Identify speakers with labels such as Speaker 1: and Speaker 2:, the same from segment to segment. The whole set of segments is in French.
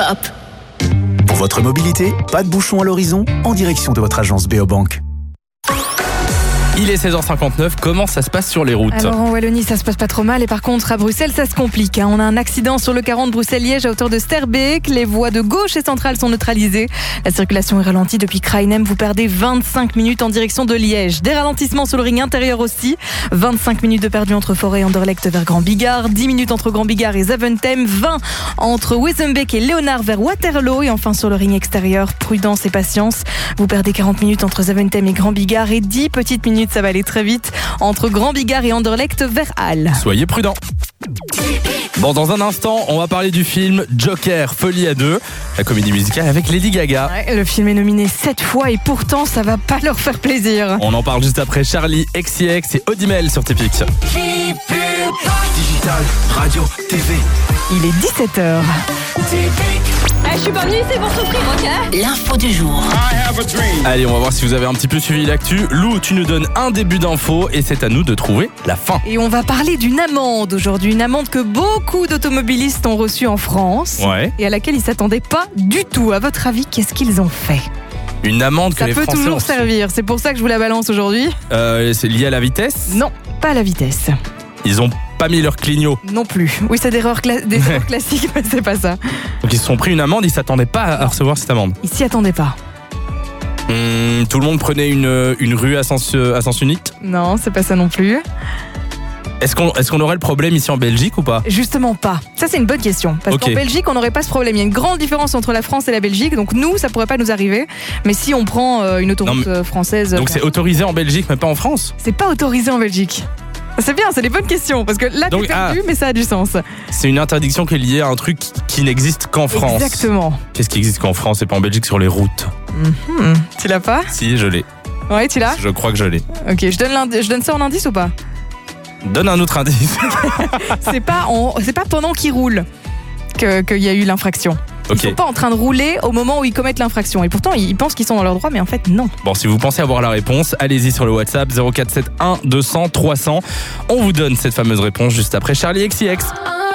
Speaker 1: hip-hop.
Speaker 2: Pour votre mobilité, pas de bouchon à l'horizon, en direction de votre agence Beobank.
Speaker 3: Il est 16h59, comment ça se passe sur les routes ?
Speaker 4: Alors en Wallonie ça se passe pas trop mal et par contre à Bruxelles ça se complique. On a un accident sur le 40 Bruxelles-Liège à hauteur de Sterbeek. Les voies de gauche et centrale sont neutralisées. La circulation est ralentie depuis Krainem. Vous perdez 25 minutes en direction de Liège. Des ralentissements sur le ring intérieur aussi. 25 minutes de perdu entre Forêt et Anderlecht vers Grand Bigard. 10 minutes entre Grand Bigard et Zaventem. 20 entre Wezenbeek et Léonard vers Waterloo. Et enfin sur le ring extérieur, prudence et patience. Vous perdez 40 minutes entre Zaventem et Grand Bigard et 10 petites minutes, ça va aller très vite, entre Grand Bigard et Anderlecht vers Halle.
Speaker 3: Soyez prudents. Bon, dans un instant, on va parler du film Joker, Folie à deux, la comédie musicale avec Lady Gaga.
Speaker 4: Ouais, le film est nominé 7 fois et pourtant ça va pas leur faire plaisir.
Speaker 3: On en parle juste après Charlie, XCX et Odimel sur Tepic.
Speaker 2: Digital, radio, TV.
Speaker 4: Il est 17h.
Speaker 1: Je suis pas venue ici pour souffrir, ok ? L'info du jour.
Speaker 3: Allez, on va voir si vous avez un petit peu suivi l'actu. Lou, tu nous donnes un début d'info et c'est à nous de trouver la fin.
Speaker 4: Et on va parler d'une amende aujourd'hui, une amende que beaucoup d'automobilistes ont reçue en France.
Speaker 3: Ouais.
Speaker 4: Et à laquelle ils s'attendaient pas du tout. À votre avis, qu'est-ce qu'ils ont fait ?
Speaker 3: Une amende que
Speaker 4: Ça
Speaker 3: les
Speaker 4: peut
Speaker 3: Français
Speaker 4: toujours
Speaker 3: ont...
Speaker 4: servir, c'est pour ça que je vous la balance aujourd'hui.
Speaker 3: C'est lié à la vitesse ?
Speaker 4: Non, pas à la vitesse.
Speaker 3: Ils ont pas mis leur clignot.
Speaker 4: Non plus. Oui, c'est des erreurs classiques, mais c'est pas ça.
Speaker 3: Donc ils se sont pris une amende, ils s'attendaient pas à recevoir cette amende.
Speaker 4: Ils s'y attendaient pas.
Speaker 3: Tout le monde prenait une rue à sens unique.
Speaker 4: Non, c'est pas ça non plus.
Speaker 3: Est-ce qu'on aurait le problème ici en Belgique ou pas ?
Speaker 4: Justement pas. Ça, c'est une bonne question. Parce
Speaker 3: Ok.
Speaker 4: qu'en Belgique, on n'aurait pas ce problème. Il y a une grande différence entre la France et la Belgique. Donc nous, ça pourrait pas nous arriver. Mais si on prend une autoroute française...
Speaker 3: Donc c'est autorisé en Belgique mais pas en France ?
Speaker 4: C'est pas autorisé en Belgique. C'est bien, c'est des bonnes questions. Parce que là,
Speaker 3: Donc,
Speaker 4: t'es perdu, mais ça a du sens.
Speaker 3: C'est une interdiction qui est liée à un truc qui n'existe qu'en France.
Speaker 4: Exactement.
Speaker 3: Qu'est-ce qui existe qu'en France et pas en Belgique sur les routes ?
Speaker 4: Tu l'as pas ?
Speaker 3: Si, je l'ai.
Speaker 4: Ouais, tu l'as ?
Speaker 3: Je crois que je l'ai.
Speaker 4: Ok, je donne ça en indice ou pas ?
Speaker 3: Donne un autre indice.
Speaker 4: C'est pas pendant qu'ils roulent qu'il y a eu l'infraction. Ils
Speaker 3: Ok.
Speaker 4: sont pas en train de rouler au moment où ils commettent l'infraction. Et pourtant, ils pensent qu'ils sont dans leur droit, mais en fait, non.
Speaker 3: Bon, si vous pensez avoir la réponse, allez-y sur le WhatsApp 0471 200 300. On vous donne cette fameuse réponse juste après Charlie XCX.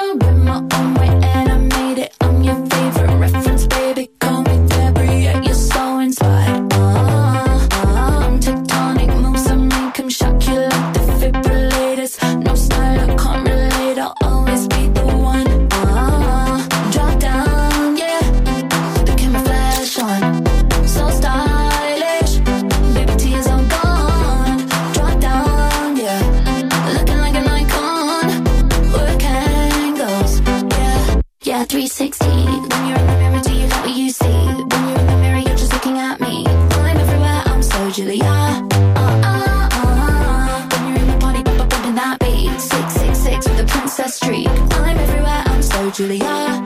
Speaker 5: Yeah, 360. When you're in the mirror, do you like what you see? When you're in the mirror, you're just looking at me. I'm everywhere, I'm so Julia. When you're in the party, bumping that beat. 666 with the princess streak. I'm everywhere, I'm so Julia.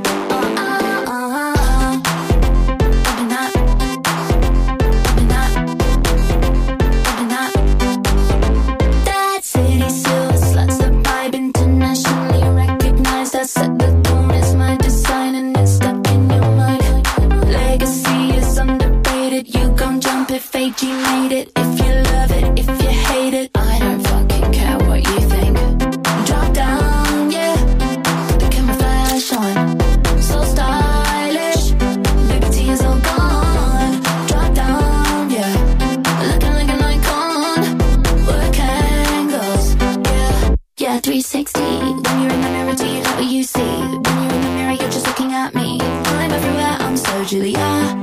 Speaker 5: That city silver sluts the vibe, internationally recognized. I set the tone, it's my design and it's stuck in your mind. Legacy is underrated, you gon' jump if AG made it. If you love it, if you hate it, I don't fucking care what you think. Drop down, yeah, the camera flash on. So stylish, liberty is all gone. Drop down, yeah, looking like an icon. Work angles, yeah, 360. When you're in the mirror, do you like what you see? When you're in the mirror, you're just looking at me. I'm everywhere, I'm so Julia.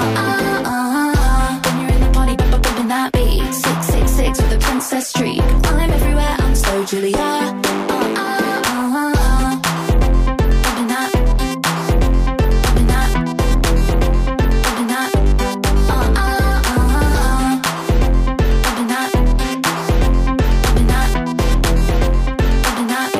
Speaker 5: When you're in the party, bumping that beat. 666 with a princess streak. I'm everywhere, I'm so Julia. Bumping that, bumping that, bumping that. Bumping that, bumping that, bumping that.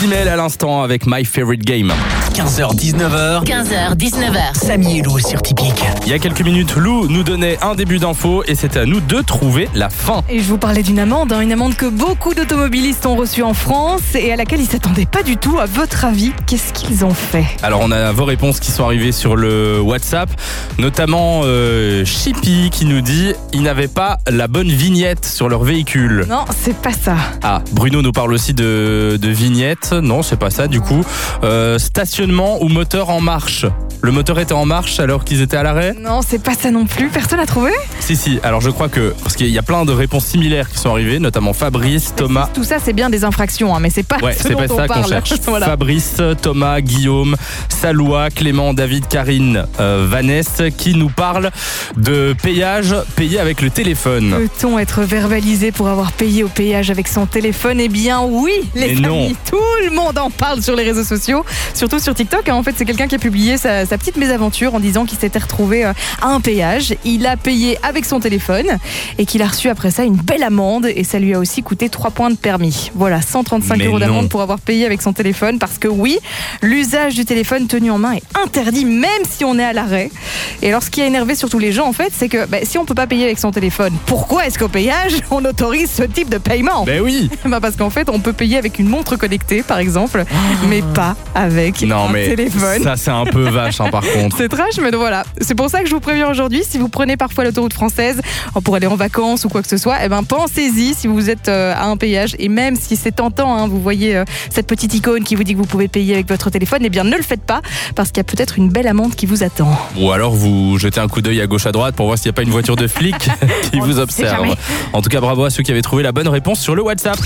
Speaker 3: Jimel à l'instant avec My Favorite Game.
Speaker 2: 15h-19h,
Speaker 1: 15h-19h.
Speaker 2: Samy et Lou sur Typique.
Speaker 3: Il y a quelques minutes, Lou nous donnait un début d'info et c'était à nous de trouver la fin.
Speaker 4: Et je vous parlais d'une amende, une amende que beaucoup d'automobilistes ont reçue en France et à laquelle ils ne s'attendaient pas du tout. À votre avis, qu'est-ce qu'ils ont fait ?
Speaker 3: Alors on a vos réponses qui sont arrivées sur le WhatsApp, notamment Chippy qui nous dit ils n'avaient pas la bonne vignette sur leur véhicule.
Speaker 4: Non, c'est pas ça.
Speaker 3: Ah, Bruno nous parle aussi de vignette. Non, c'est pas ça du coup. Stationnement ou moteur en marche. Le moteur était en marche alors qu'ils étaient à l'arrêt ?
Speaker 4: Non, c'est pas ça non plus. Personne n'a trouvé ?
Speaker 3: Si. Alors je crois que, parce qu'il y a plein de réponses similaires qui sont arrivées, notamment Fabrice, Thomas.
Speaker 4: Tout ça, c'est bien des infractions, mais c'est pas ce
Speaker 3: c'est
Speaker 4: dont
Speaker 3: pas
Speaker 4: on
Speaker 3: ça
Speaker 4: parle.
Speaker 3: qu'on cherche.
Speaker 4: Voilà.
Speaker 3: Fabrice, Thomas, Guillaume, Salois, Clément, David, Karine, Vanessa qui nous parlent de péage payé avec le téléphone.
Speaker 4: Peut-on être verbalisé pour avoir payé au péage avec son téléphone ? Eh bien oui, les
Speaker 3: Mais
Speaker 4: amis,
Speaker 3: non.
Speaker 4: tout le monde en parle sur les réseaux sociaux, surtout sur TikTok. En fait, c'est quelqu'un qui a publié sa petite mésaventure en disant qu'il s'était retrouvé à un péage. Il a payé avec son téléphone et qu'il a reçu après ça une belle amende et ça lui a aussi coûté 3 points de permis. Voilà, 135
Speaker 3: Mais
Speaker 4: €
Speaker 3: non.
Speaker 4: d'amende pour avoir payé avec son téléphone parce que oui, l'usage du téléphone tenu en main est interdit même si on est à l'arrêt. Et alors ce qui a énervé surtout les gens en fait, c'est que si on peut pas payer avec son téléphone, pourquoi est-ce qu'au péage on autorise ce type de paiement ?
Speaker 3: Ben oui.
Speaker 4: Parce qu'en fait on peut payer avec une montre connectée par exemple, mais pas avec
Speaker 3: Non
Speaker 4: un
Speaker 3: mais
Speaker 4: téléphone.
Speaker 3: ça c'est un peu vache par contre.
Speaker 4: C'est trash, mais voilà. C'est pour ça que je vous préviens aujourd'hui, si vous prenez parfois l'autoroute française pour aller en vacances ou quoi que ce soit, pensez-y si vous êtes à un péage. Et même si c'est tentant, vous voyez cette petite icône qui vous dit que vous pouvez payer avec votre téléphone, eh bien ne le faites pas, parce qu'il y a peut-être une belle amende qui vous attend.
Speaker 3: Ou alors vous jetez un coup d'œil à gauche à droite pour voir s'il n'y a pas une voiture de flic qui vous observe.
Speaker 4: jamais.
Speaker 3: En tout cas, bravo à ceux qui avaient trouvé la bonne réponse sur le WhatsApp.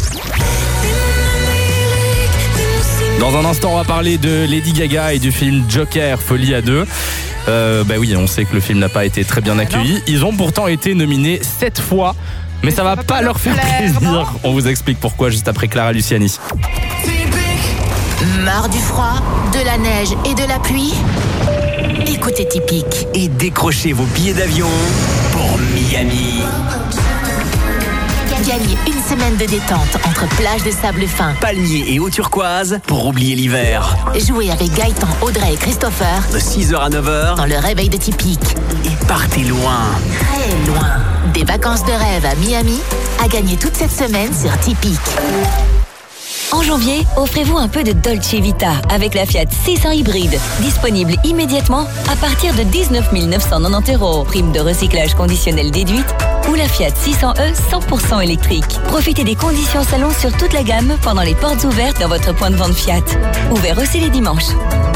Speaker 3: Dans un instant, on va parler de Lady Gaga et du film Joker, Folie à deux. Oui, on sait que le film n'a pas été très bien accueilli. Ils ont pourtant été nominés 7 fois. Mais ça va pas leur faire plaisir.
Speaker 4: non.
Speaker 3: On vous explique pourquoi juste après Clara Luciani.
Speaker 1: Marre du froid, de la neige et de la pluie ? Écoutez Typique.
Speaker 2: Et décrochez vos billets d'avion pour Miami.
Speaker 1: Gagnez une semaine de détente entre plages de sable fin.
Speaker 2: Palmiers et eau turquoise pour oublier l'hiver.
Speaker 1: Jouez avec Gaëtan, Audrey et Christopher
Speaker 2: De 6h à 9h.
Speaker 1: dans le réveil de Typique.
Speaker 2: Et partez loin.
Speaker 1: Très loin. Des vacances de rêve à Miami à gagner toute cette semaine sur Typique.
Speaker 6: En janvier, offrez-vous un peu de Dolce Vita avec la Fiat 600 hybride. Disponible immédiatement à partir de 19 990 €. Prime de recyclage conditionnelle déduite ou la Fiat 600e 100% électrique. Profitez des conditions salon sur toute la gamme pendant les portes ouvertes dans votre point de vente Fiat. Ouvert aussi les dimanches.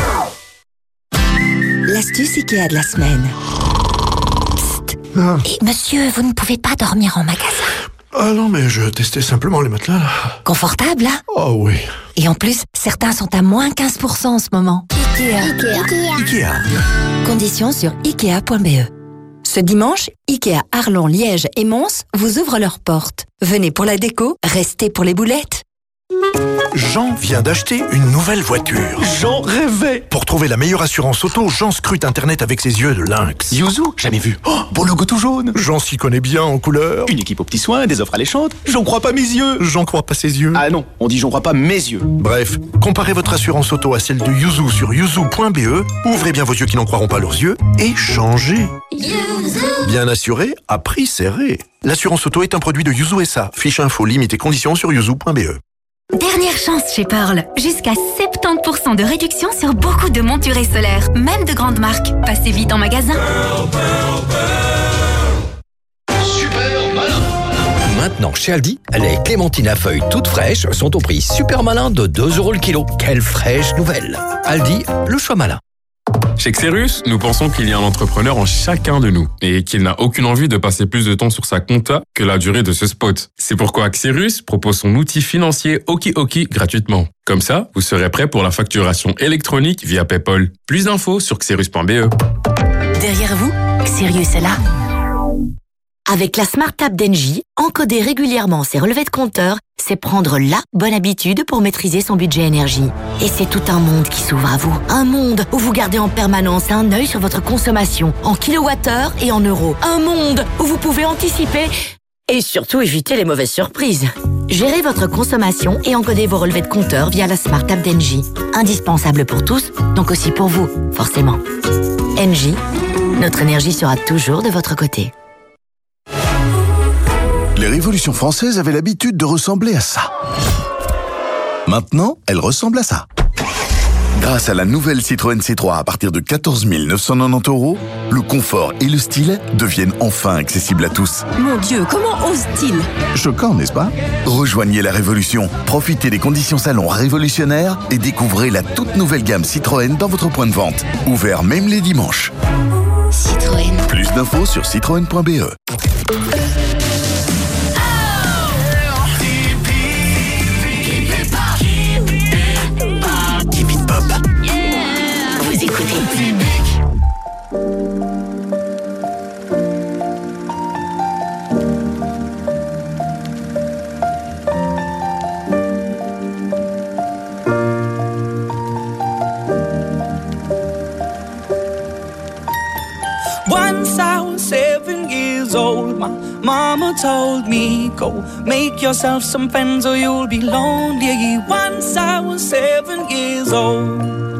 Speaker 7: L'astuce Ikea de la semaine. Psst. Et monsieur, vous ne pouvez pas dormir en magasin.
Speaker 8: Ah non, mais je testais simplement les matelas, là.
Speaker 7: Confortable, là ?
Speaker 8: Oh oui.
Speaker 7: Et en plus, certains sont à moins 15% en ce moment.
Speaker 2: Ikea.
Speaker 7: Conditions sur Ikea.be. Ce dimanche, Ikea Arlon, Liège et Mons vous ouvrent leurs portes. Venez pour la déco, restez pour les boulettes.
Speaker 8: Jean vient d'acheter une nouvelle voiture.
Speaker 2: J'en rêvais.
Speaker 8: Pour trouver la meilleure assurance auto, Jean scrute Internet avec ses yeux de lynx.
Speaker 2: Yuzu, jamais vu. Oh, beau logo tout jaune.
Speaker 8: Jean s'y connaît bien en couleur.
Speaker 2: Une équipe aux petits soins, des offres alléchantes. J'en crois pas mes yeux.
Speaker 8: Jean croit pas ses yeux.
Speaker 2: Ah non, on dit j'en crois pas mes yeux.
Speaker 8: Bref, comparez votre assurance auto à celle de Yuzu sur yuzu.be. Ouvrez bien vos yeux qui n'en croiront pas leurs yeux et changez. Bien assuré, à prix serré. L'assurance auto est un produit de Yuzu SA. Fiche info, limite et conditions sur yuzu.be.
Speaker 9: Dernière chance chez Pearl. Jusqu'à 70% de réduction sur beaucoup de monturés solaires, même de grandes marques. Passez vite en magasin.
Speaker 10: Super malin. Maintenant, chez Aldi, les clémentines à feuilles toutes fraîches sont au prix super malin de 2 € le kilo. Quelle fraîche nouvelle. Aldi, le choix malin.
Speaker 11: Chez Xerus, nous pensons qu'il y a un entrepreneur en chacun de nous et qu'il n'a aucune envie de passer plus de temps sur sa compta que la durée de ce spot. C'est pourquoi Xerus propose son outil financier OkiOki gratuitement. Comme ça, vous serez prêt pour la facturation électronique via PayPal. Plus d'infos sur xerus.be.
Speaker 1: Derrière vous, Sirius est là. Avec la Smart Tab d'Engie, encoder régulièrement ses relevés de compteur, c'est prendre la bonne habitude pour maîtriser son budget énergie. Et c'est tout un monde qui s'ouvre à vous. Un monde où vous gardez en permanence un œil sur votre consommation, en kilowattheure et en euros. Un monde où vous pouvez anticiper et surtout éviter les mauvaises surprises. Gérez votre consommation et encodez vos relevés de compteur via la Smart App d'Engie. Indispensable pour tous, donc aussi pour vous, forcément. Engie, notre énergie sera toujours de votre côté.
Speaker 12: Les révolutions françaises avaient l'habitude de ressembler à ça. Maintenant, elles ressemblent à ça. Grâce à la nouvelle Citroën C3 à partir de 14 990 €, le confort et le style deviennent enfin accessibles à tous.
Speaker 13: Mon Dieu, comment ose-t-il ?
Speaker 12: Choquant, n'est-ce pas ? Rejoignez la révolution, profitez des conditions salon révolutionnaires et découvrez la toute nouvelle gamme Citroën dans votre point de vente. Ouvert même les dimanches.
Speaker 1: Citroën.
Speaker 12: Plus d'infos sur citroën.be.
Speaker 1: Vous écoutez
Speaker 14: Once I was 7 years old, my mama told me, go make yourself some friends or you'll be lonely. Once I was 7 years old.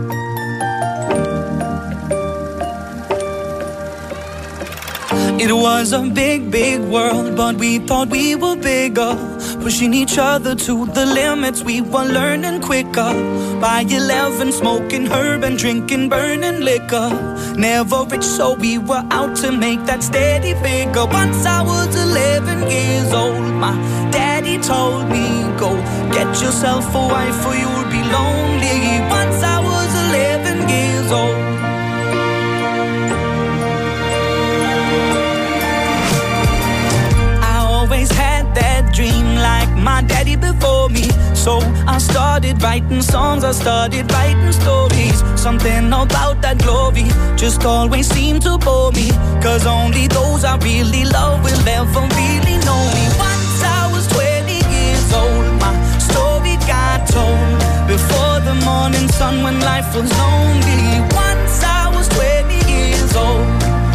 Speaker 14: It was a big, big world, but we thought we were bigger. Pushing each other to the limits, we were learning quicker. By 11, smoking herb and drinking burning liquor. Never rich, so we were out to make that steady figure. Once I was 11 years old, my daddy told me, go get yourself a wife or you'll be lonely. Once I was 11 years old. Always had that dream like my daddy before me. So I started writing songs, I started writing stories. Something about that glory just always seemed to bore me. Cause only those I really love will ever really know me. Once I was 20 years old, my story got told. Before the morning sun when life was lonely. Once I was 20 years old.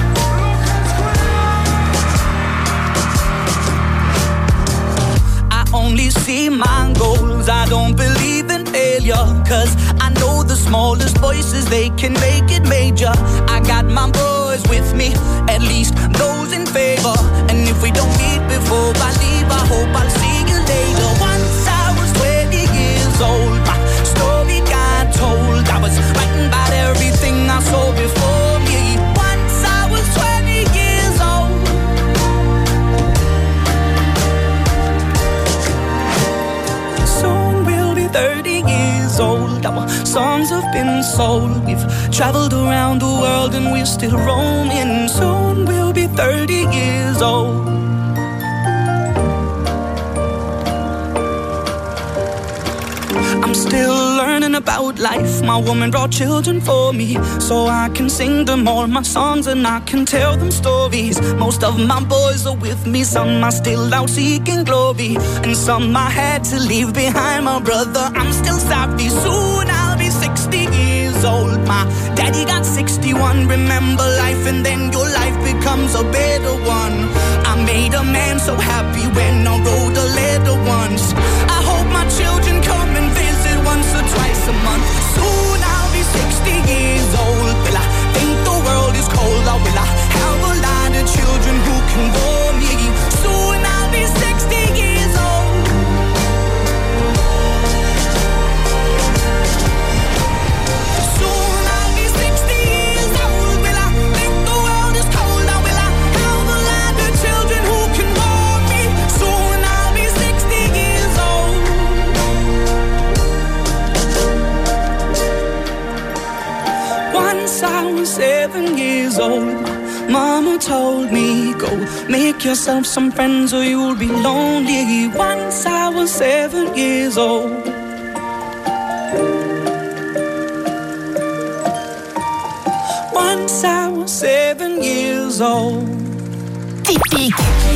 Speaker 14: Only see my goals, I don't believe in failure. Cause I know the smallest voices, they can make it major. I got my boys with me, at least those in favor. And if we don't meet before I leave, I hope I'll see you later. Once I was 20 years old, my story got told. I was writing about everything I saw before me. Once I was 20 years old. Soon we'll be 30 years old. Our songs have been sold. We've traveled around the world and we're still roaming. Soon we'll be 30 years old. I'm still learning about life. My woman brought children for me, so I can sing them all my songs and I can tell them stories. Most of my boys are with me, some are still out seeking glory, and some I had to leave behind. My brother, I'm still sorry. Soon I'll be 60 years old. My daddy got 61. Remember life and then your life becomes a better one. I made a man so happy when I wrote a letter once. I hope my children come and visit once or twice a month. Soon I'll be 60 years old. Will I think the world is cold, or will I have a lot of children who can bore me? Soon I'll be 60 years old. Soon I'll be 60 years old. Will I think the world is cold, or will I have a lot of children who can bore me? Soon I'll be 60 years old. Once I was 7 years old, mama told me, go make yourself some friends or you'll be lonely. Once I was 7 years old. Once I was 7 years old.
Speaker 1: Typique.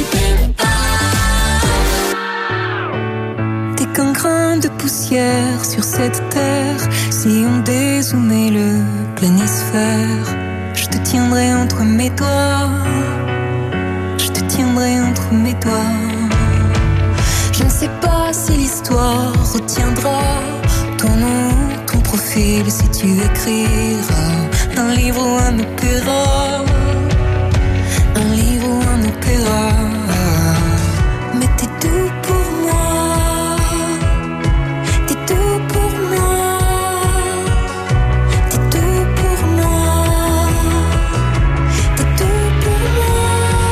Speaker 15: T'es qu'un grain de poussière sur cette terre. Si on dézoomait le planisphère, je te tiendrai entre mes doigts. Je te tiendrai entre mes doigts. Je ne sais pas si l'histoire retiendra ton nom, ton profil, si tu écriras un livre ou un opéra. Un livre ou un opéra. Mais t'es tout pour moi. T'es tout pour moi. T'es tout pour moi. T'es tout pour moi.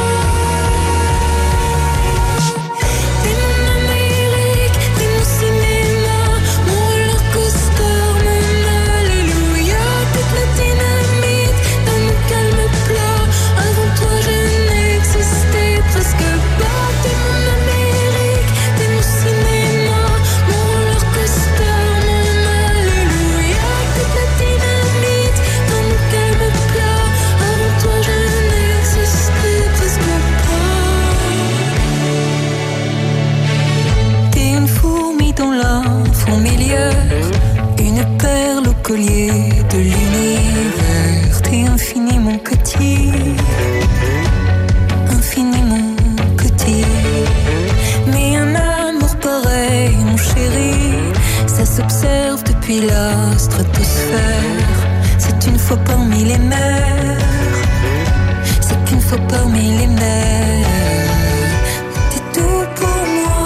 Speaker 15: T'es mon Amérique, t'es mon cinéma, mon roller coaster, mon alléluia. T'es la dynamite dans mon calme plat. Avant toi je n'existais presque pas. T'es mon Amérique, t'es mon cinéma, mon roller coaster, mon alléluia. T'es la dynamite dans mon calme plat. Avant toi je n'existais presque pas. T'es une fourmi dans la fourmilière, une perle au collier de l'univers. T'es infiniment petit, infiniment petit. Mais un amour pareil, mon chéri, ça s'observe depuis la stratosphère. C'est une fois parmi les mers, c'est une fois parmi les mers. T'es tout pour moi.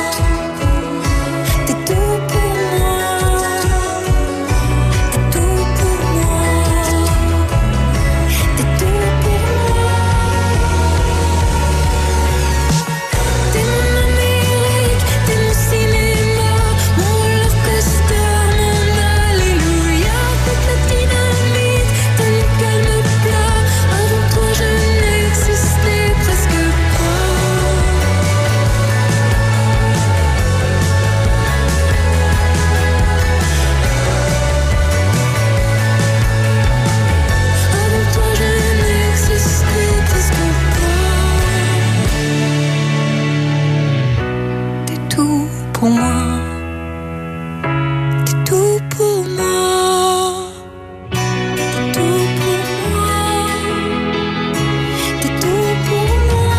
Speaker 15: T'es tout pour moi. T'es tout pour moi. T'es tout pour moi. T'es mon Amérique, t'es mon cinéma, mon roller coaster, mon alléluia. T'es la dynamite dans mon calme plat. Avant toi je n'existais presque pas. Avant toi je n'existais presque pas. T'es tout pour moi. T'es tout pour moi. T'es tout pour moi. T'es tout pour moi.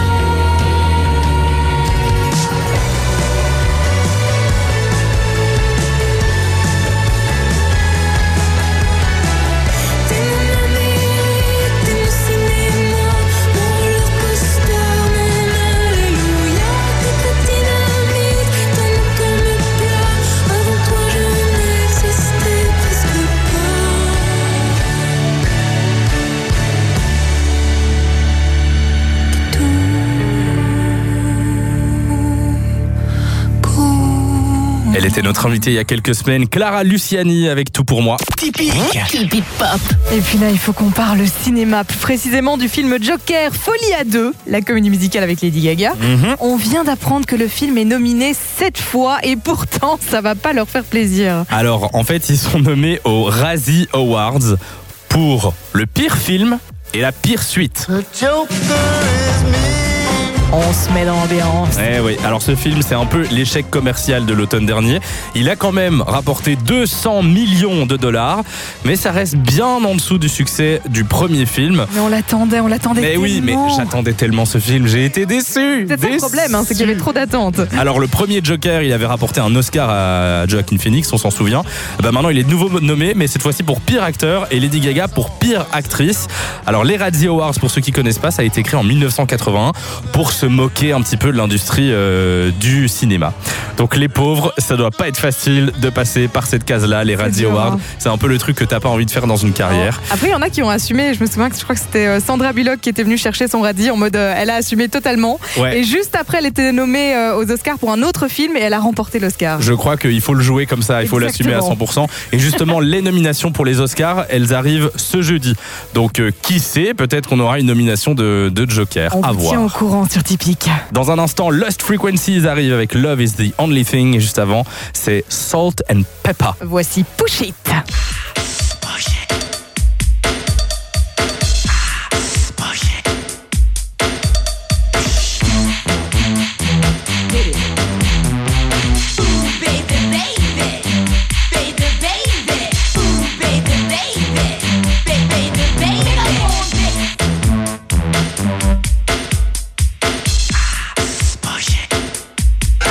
Speaker 15: T'es mon Amérique, t'es mon cinéma, mon roller coaster, mon alléluia. T'es la dynamite dans mon calme plat. Avant toi je n'existais presque
Speaker 3: Elle était notre invitée il y a quelques semaines, Clara Luciani avec Tout pour moi.
Speaker 4: Typique pop. Et puis là, il faut qu'on parle cinéma, plus précisément du film Joker, Folie à deux, la comédie musicale avec Lady Gaga. On vient d'apprendre que le film est nominé 7 fois et pourtant, ça va pas leur faire plaisir.
Speaker 3: Alors, en fait, ils sont nommés aux Razzie Awards pour le pire film et la pire suite.
Speaker 4: On se met dans l'ambiance.
Speaker 3: Eh oui, alors ce film, c'est un peu l'échec commercial de l'automne dernier. Il a quand même rapporté 200 millions de dollars, mais ça reste bien en dessous du succès du premier film.
Speaker 4: Mais on l'attendait
Speaker 3: Mais
Speaker 4: tellement.
Speaker 3: oui, mais j'attendais tellement ce film, j'ai été déçu.
Speaker 4: C'est ça le problème, c'est qu'il y avait trop d'attentes.
Speaker 3: Alors le premier Joker, il avait rapporté un Oscar à Joaquin Phoenix, on s'en souvient. Maintenant il est de nouveau nommé, mais cette fois-ci pour pire acteur et Lady Gaga pour pire actrice. Alors les Razzie Awards, pour ceux qui connaissent pas, ça a été créé en 1981 pour se moquer un petit peu de l'industrie du cinéma. Donc les pauvres, ça doit pas être facile de passer par cette case-là, les Razzie Awards. C'est un peu le truc que t'as pas envie de faire dans une carrière.
Speaker 4: Après, il y en a qui ont assumé. Je me souviens que je crois que c'était Sandra Bullock qui était venue chercher son Razzie en mode elle a assumé totalement.
Speaker 3: Ouais.
Speaker 4: Et juste après, elle était nommée aux Oscars pour un autre film et elle a remporté l'Oscar.
Speaker 3: Je crois qu'il faut le jouer comme ça, il faut l'assumer à 100%. Et justement, les nominations pour les Oscars, elles arrivent ce jeudi. Donc qui sait, peut-être qu'on aura une nomination de Joker.
Speaker 4: On
Speaker 3: à
Speaker 4: vous
Speaker 3: voir.
Speaker 4: tient au courant sur Typique.
Speaker 3: Dans un instant, Lost Frequencies arrive avec Love is the Only Thing. Et juste avant, c'est Salt and Pepper.
Speaker 4: Voici Push It.
Speaker 5: I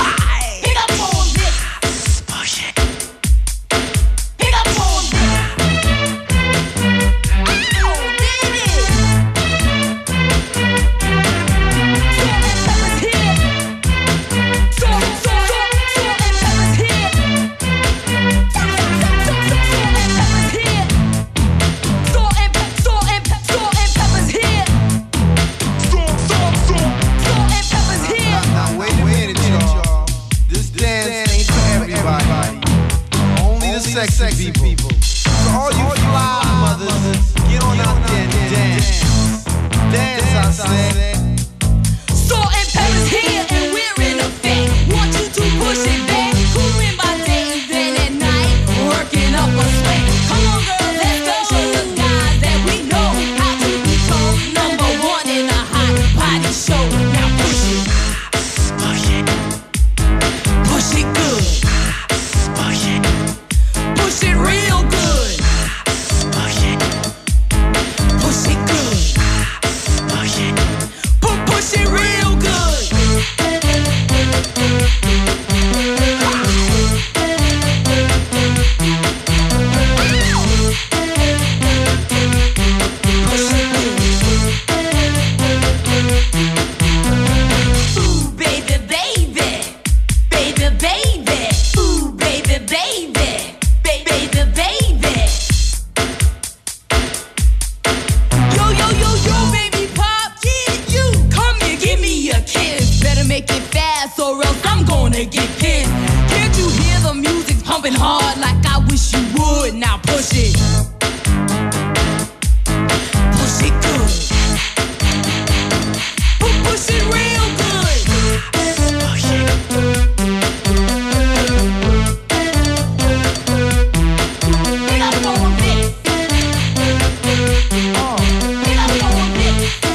Speaker 15: Push it. Push it good. Push it real good. Push it. Get up on a bit. Get up on a bit. Get up on a bit.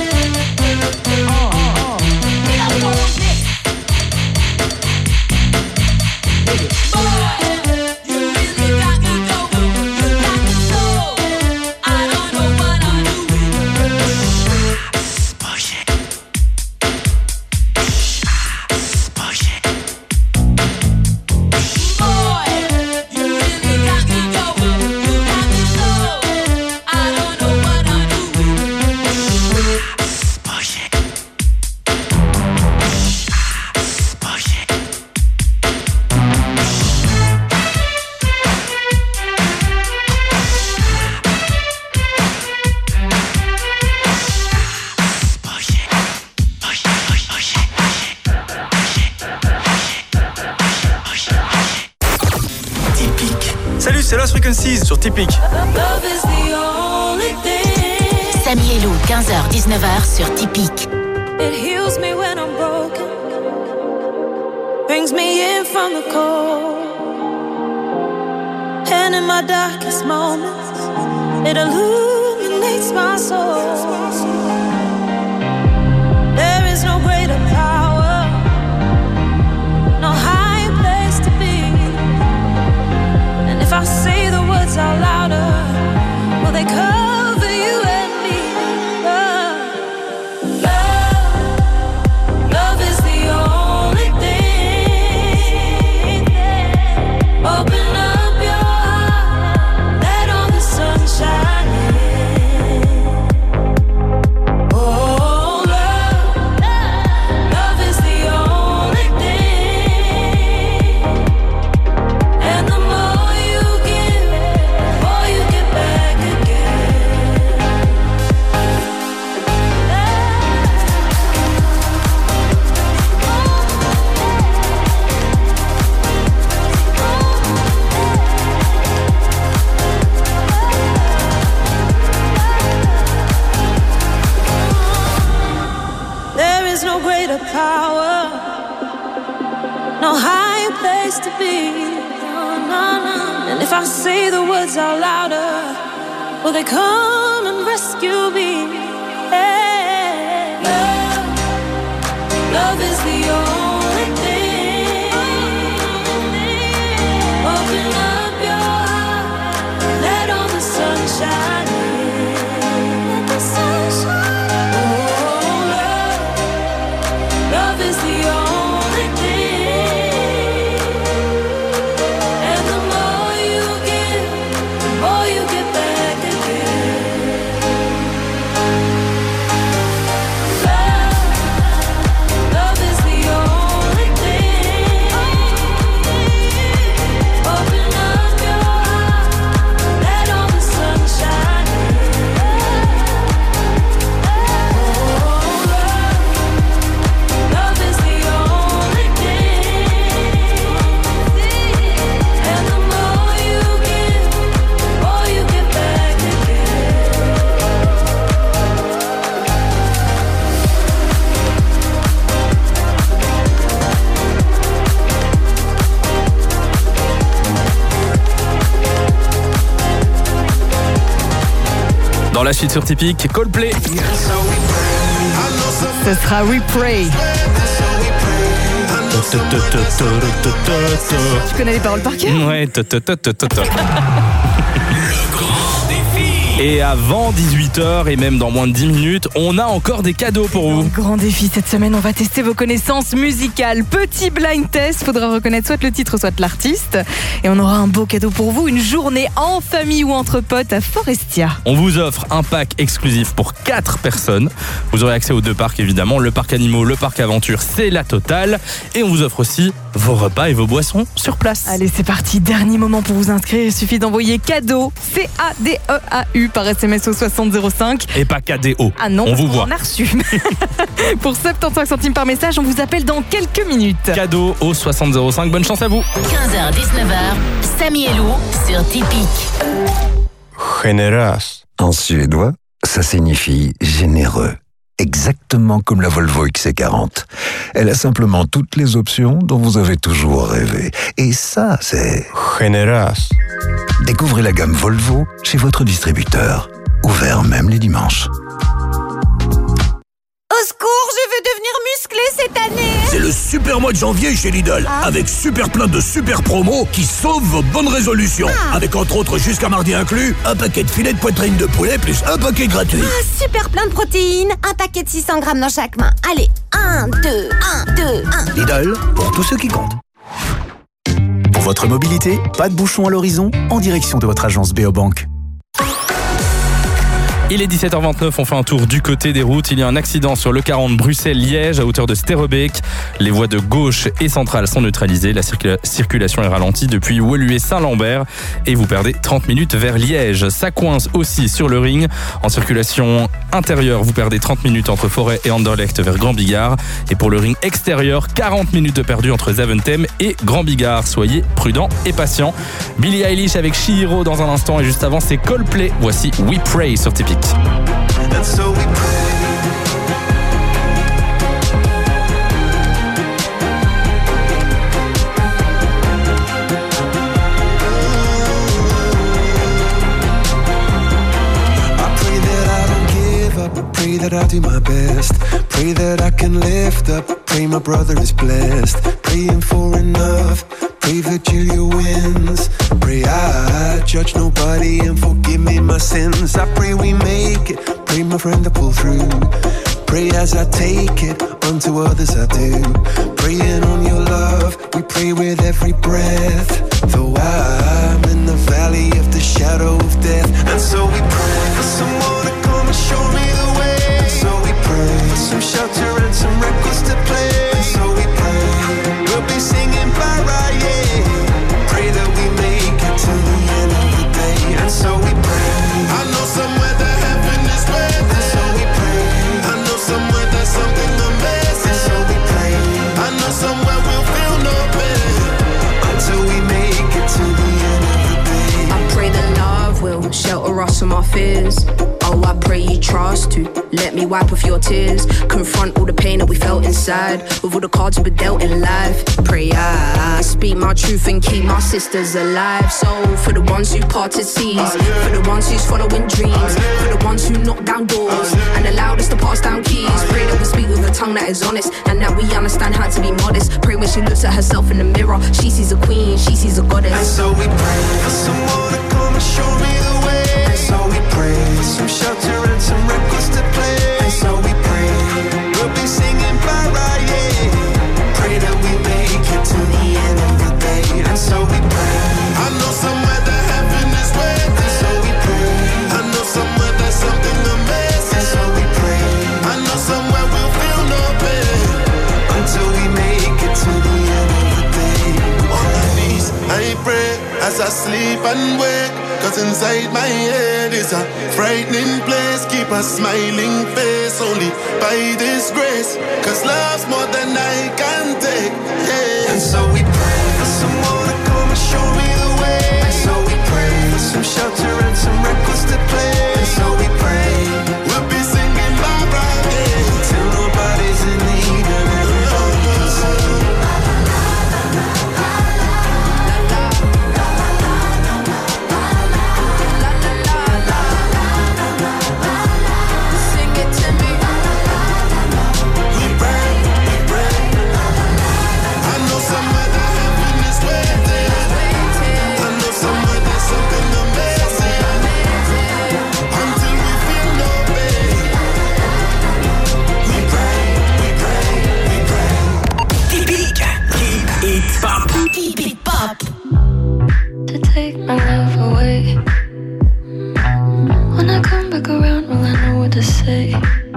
Speaker 16: Salut, c'est Lost Frequencies sur Typique.
Speaker 1: Samy et Lou, 15h-19h sur Typique.
Speaker 15: It heals me when I'm broken. Brings me in from the cold. And in my darkest moments, it illuminates my soul. There is no greater power, no higher place to be. And if I say the words out louder, will they cover you and me? Love is the only thing. Open up your heart, let all the sun shine in. Oh, love is the only thing. And the more you give, the more you get back again. There is no greater power, no higher place to be. No, no, no. And if I say the words out louder, will they come and rescue me? Hey, love is the only thing. Open up your heart, let all the sun shine in. Let the sun shine. Oh, love is the only thing. And the more you give, the more you get back again. Love is the only thing. Open up your heart, let all the sun shine in. Love is the only thing. And the more you give, the more you get back again.
Speaker 3: Dans la suite sur Typique, Coldplay.
Speaker 4: Ce sera Repray. Tu connais les paroles par cœur?
Speaker 3: Ouais. Et avant 18h et même dans moins de 10 minutes, on a encore des cadeaux pour vous.
Speaker 4: Grand défi cette semaine, on va tester vos connaissances musicales. Petit blind test, faudra reconnaître soit le titre, soit l'artiste. Et on aura un beau cadeau pour vous, une journée en famille ou entre potes à Forestia.
Speaker 3: On vous offre un pack exclusif pour 4 personnes. Vous aurez accès aux 2 parcs évidemment, le parc animaux, le parc aventure, c'est la totale. Et on vous offre aussi vos repas et vos boissons sur place.
Speaker 4: Allez, c'est parti, dernier moment pour vous inscrire. Il suffit d'envoyer cadeau, CADEAU par SMS au 6005.
Speaker 3: Et pas KDO.
Speaker 4: Ah non,
Speaker 3: on vous voit.
Speaker 4: On a reçu. Pour 75 centimes par message, on vous appelle dans quelques minutes.
Speaker 3: Cadeau au 6005. Bonne chance à vous.
Speaker 1: 15h-19h, Samy et Lou sur Typique.
Speaker 17: Generös.
Speaker 18: En suédois, ça signifie généreux. Exactement comme la Volvo XC40. Elle a simplement toutes les options dont vous avez toujours rêvé. Et ça, c'est...
Speaker 17: Generös.
Speaker 18: Découvrez la gamme Volvo chez votre distributeur. Ouvert même les dimanches.
Speaker 13: Au secours, je veux devenir musclé cette année.
Speaker 19: C'est le super mois de janvier chez Lidl, avec super plein de super promos qui sauvent vos bonnes résolutions. Avec entre autres jusqu'à mardi inclus, un paquet de filets de poitrine de poulet plus un paquet gratuit.
Speaker 13: Super plein de protéines, un paquet de 600 grammes dans chaque main. Allez, 1, 2, 1, 2, 1.
Speaker 2: Lidl, pour tous ceux qui comptent. Pour votre mobilité, pas de bouchon à l'horizon, en direction de votre agence Beobank.
Speaker 3: Il est 17h29, on fait un tour du côté des routes. Il y a un accident sur le 40 Bruxelles-Liège à hauteur de Sterrebeek. Les voies de gauche et centrale sont neutralisées. La circulation est ralentie depuis Woluwe-Saint-Lambert et vous perdez 30 minutes vers Liège. Ça coince aussi sur le ring. En circulation intérieure, vous perdez 30 minutes entre Forêt et Anderlecht vers Grand-Bigard. Et pour le ring extérieur, 40 minutes de perdu entre Zaventem et Grand-Bigard. Soyez prudents et patients. Billie Eilish avec Chihiro dans un instant et juste avant c'est Coldplay. Voici We Pray sur Tipeee.
Speaker 20: And so we pray. I pray that I don't give up. Pray that I do my best. Pray that I can lift up. Pray my brother is blessed. Praying for enough. Pray Virgilia wins. Pray I judge nobody and forgive me my sins. I pray we make it. Pray my friend to pull through. Pray as I take it, unto others I do. Praying on your love, we pray with every breath. Though I'm in the valley of the shadow of death. And so we pray for someone to come and show me the way. And so we pray for some shelter and some records to play. And so we pray we'll be singing by right, yeah. Pray that we make it to the end of the day. And so we pray. I know somewhere that heaven is waiting. And so we pray. I know somewhere there's something amazing. And so we pray. I know somewhere we'll feel no pain until we make it to the end of the day.
Speaker 21: I pray that love will shelter us from our fears. Oh, I pray you trust to let me wipe off your tears. Confront all the pain that we felt inside with all the cards we were dealt in life. Pray I speak my truth and keep my sisters alive. So for the ones who parted seas, for the ones who's following dreams, for the ones who knock down doors and allowed us to pass down keys. Pray that we speak with a tongue that is honest and that we understand how to be modest. Pray when she looks at herself in the mirror, she sees a queen, she sees a goddess.
Speaker 20: And so we pray for someone to come and show me the way. And so we pray for some shelter and some records to play. And so we pray we'll be singing by right, yeah. Pray that we make it to the end of the day. And so we pray. I know somewhere that heaven is waiting. And so we pray. I know somewhere there's something amazing. And so we pray. I know somewhere we'll feel no pain until we make it to the end of the day. On my knees I pray as I sleep and wake. Cause inside my head is a frightening place. Keep a smiling face only by this grace. Cause love's more than I can take, yeah. And so we pray for someone to come and show me the way. And so we pray for some shelter and some records to play. And so we pray we'll be singing bye bye, yeah. Till nobody's in need and everybody can sing.
Speaker 15: To take my love away. When I come back around, will I know what to say?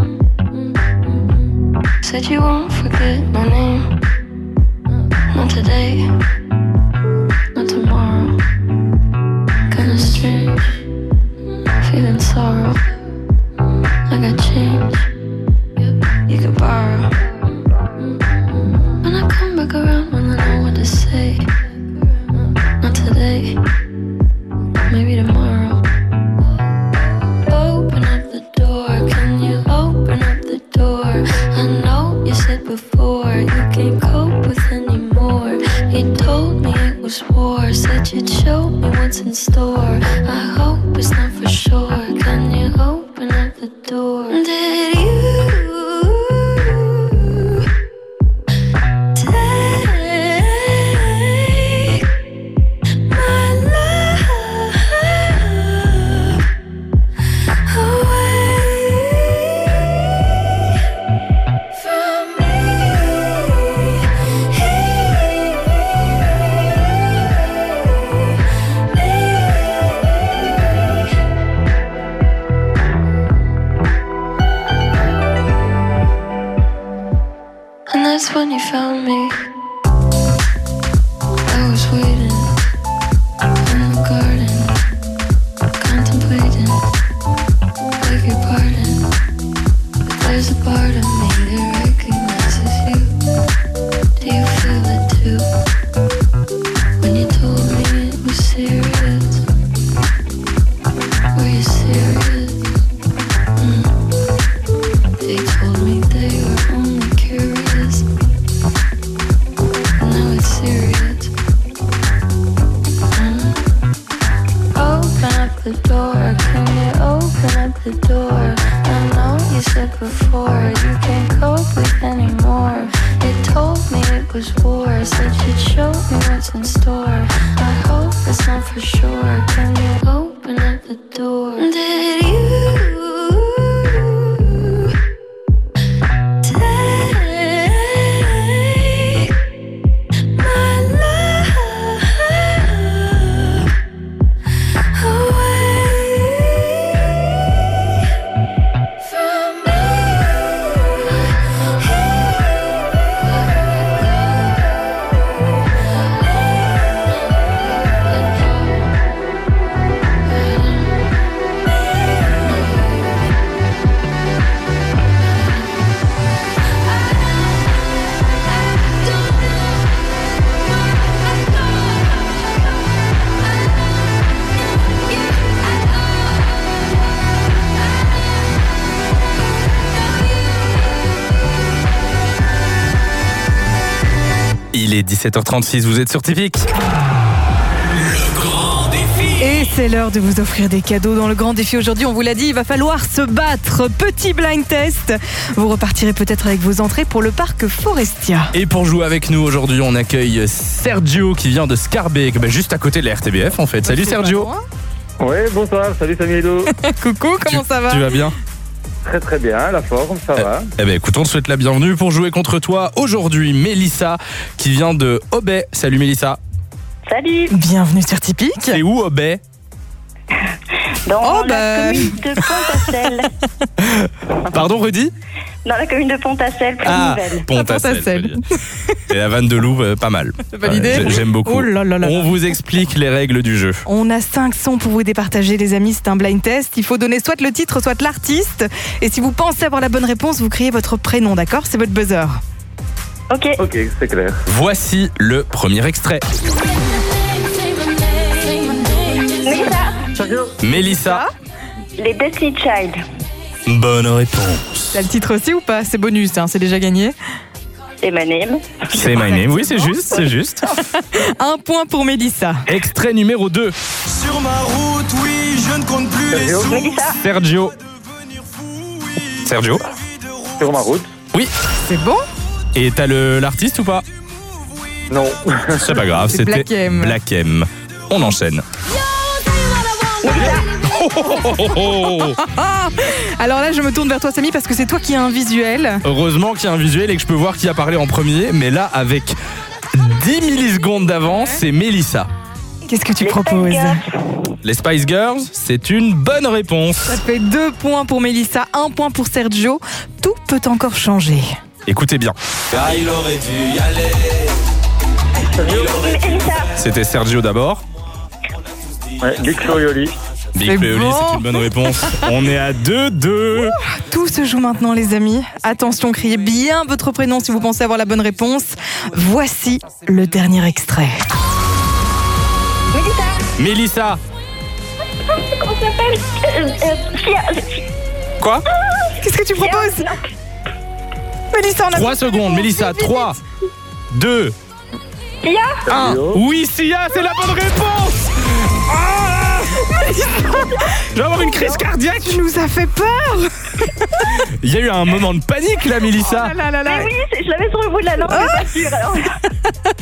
Speaker 15: Said you won't forget my name. Not today, not tomorrow. Kinda strange, feeling sorrow. I got change, you could borrow. When I come back around, will I know what to say? Not today, maybe tomorrow. you found me. I was waiting in the garden, contemplating, beg your pardon. But there's a part of me that recognizes you. Do you feel it too? When you told me it was serious, were you serious? They told me they were only curious. Now it's serious. Open up the door, can you open up the door? I know you said before you can't cope with anymore. You told me it was war, said you'd show me what's in store. I hope it's not for sure. Can you open up the door? Did you
Speaker 3: Il est 17h36, vous êtes sur Typique.
Speaker 4: Et c'est l'heure de vous offrir des cadeaux dans le grand défi. Aujourd'hui, on vous l'a dit, il va falloir se battre. Petit blind test. Vous repartirez peut-être avec vos entrées pour le parc Forestia.
Speaker 3: Et pour jouer avec nous aujourd'hui, on accueille Sergio qui vient de Scarbeck, juste à côté de la RTBF en fait. Salut Sergio.
Speaker 17: Ouais, bonsoir, salut Samuelou.
Speaker 4: Coucou, comment ça va?
Speaker 3: Tu vas bien?
Speaker 17: Très très bien, la forme, ça va.
Speaker 3: Eh ben écoute, on te souhaite la bienvenue pour jouer contre toi aujourd'hui. Mélissa qui vient de Aubais. Salut Mélissa.
Speaker 22: Salut.
Speaker 4: Bienvenue sur Typique.
Speaker 3: C'est où Aubais?
Speaker 22: Dans la commune de Pont-à-Celle.
Speaker 3: Pardon, Rudy?
Speaker 22: Dans la commune de Pont-à-Celle, plus nouvelle.
Speaker 3: Pont-à-Celle. Et la vanne de loup, pas mal.
Speaker 4: Validé.
Speaker 3: J'aime beaucoup.
Speaker 4: Oh là là là.
Speaker 3: On vous explique les règles du jeu.
Speaker 4: On a 5 sons pour vous départager, les amis. C'est un blind test. Il faut donner soit le titre, soit l'artiste. Et si vous pensez avoir la bonne réponse, vous criez votre prénom, d'accord? C'est votre buzzer.
Speaker 22: Ok.
Speaker 17: Ok, c'est clair.
Speaker 3: Voici le premier extrait. Mélissa.
Speaker 22: Les Destiny Child.
Speaker 3: Bonne réponse.
Speaker 4: T'as le titre aussi ou pas? C'est bonus, hein, c'est déjà gagné.
Speaker 22: C'est my name.
Speaker 3: C'est my name, oui, c'est juste, c'est juste.
Speaker 4: Un point pour Mélissa.
Speaker 3: Extrait numéro 2.
Speaker 16: Sur ma route, oui, je ne compte plus les sous.
Speaker 3: Sergio. Sergio.
Speaker 17: Sur ma route.
Speaker 3: Oui.
Speaker 4: C'est bon?
Speaker 3: Et t'as l'artiste ou pas?
Speaker 17: Non.
Speaker 3: C'est pas grave,
Speaker 4: C'est
Speaker 3: c'était
Speaker 4: Black M.
Speaker 3: Black M. On enchaîne.
Speaker 4: Alors là, je me tourne vers toi, Samy, parce que c'est toi qui as un visuel.
Speaker 3: Heureusement qu'il y a un visuel et que je peux voir qui a parlé en premier. Mais là, avec 10 millisecondes d'avance, c'est Mélissa.
Speaker 4: Qu'est-ce que tu proposes?
Speaker 3: Les Spice Girls, c'est une bonne réponse.
Speaker 4: Ça fait 2 points pour Mélissa, 1 point pour Sergio. Tout peut encore changer.
Speaker 3: Écoutez bien.
Speaker 16: Il aurait dû y aller.
Speaker 3: C'était Sergio d'abord.
Speaker 17: Ouais, Big Flo et Oli.
Speaker 3: Big
Speaker 4: C'est
Speaker 3: Flo et Oli,
Speaker 4: bon.
Speaker 3: c'est une bonne réponse. On est à 2-2.
Speaker 4: Tout se joue maintenant, les amis. Attention, criez bien votre prénom si vous pensez avoir la bonne réponse. Voici le dernier extrait.
Speaker 3: Mélissa.
Speaker 22: Comment ça s'appelle?
Speaker 3: Quoi?
Speaker 4: Qu'est-ce que tu proposes? Mélissa, on a
Speaker 3: 3 secondes, Mélissa. 3, 2,
Speaker 22: Sia.
Speaker 3: 1. Oui, Sia, c'est la bonne réponse. Ah, je vais avoir une crise cardiaque.
Speaker 4: Tu nous as fait peur.
Speaker 3: Il y a eu un moment de panique là, Mélissa.
Speaker 4: Oh là là là.
Speaker 22: Mais oui, je l'avais sur le bout de la langue, mais pas sûr. Alors.